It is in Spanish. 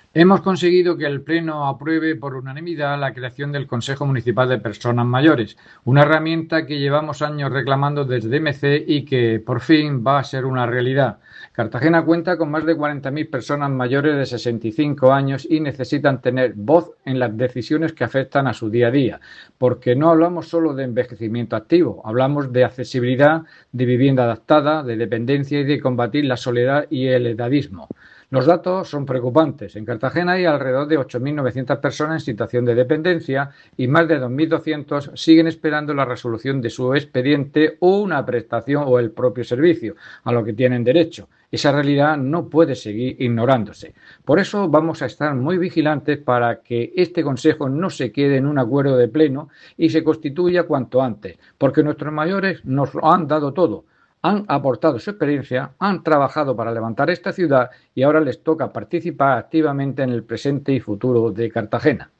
Hemos conseguido que el Pleno apruebe por unanimidad la creación del Consejo Municipal de Personas Mayores, una herramienta que llevamos años reclamando desde DMC y que por fin va a ser una realidad. Cartagena cuenta con más de 40.000 personas mayores de 65 años y necesitan tener voz en las decisiones que afectan a su día a día, porque no hablamos solo de envejecimiento activo, hablamos de accesibilidad, de vivienda adaptada, de dependencia y de combatir la soledad y el edadismo. Los datos son preocupantes. En Cartagena hay alrededor de 8.900 personas en situación de dependencia y más de 2.200 siguen esperando la resolución de su expediente o una prestación o el propio servicio a lo que tienen derecho. Esa realidad no puede seguir ignorándose. Por eso vamos a estar muy vigilantes para que este Consejo no se quede en un acuerdo de pleno y se constituya cuanto antes, porque nuestros mayores nos lo han dado todo, han aportado su experiencia, han trabajado para levantar esta ciudad y ahora les toca participar activamente en el presente y futuro de Cartagena.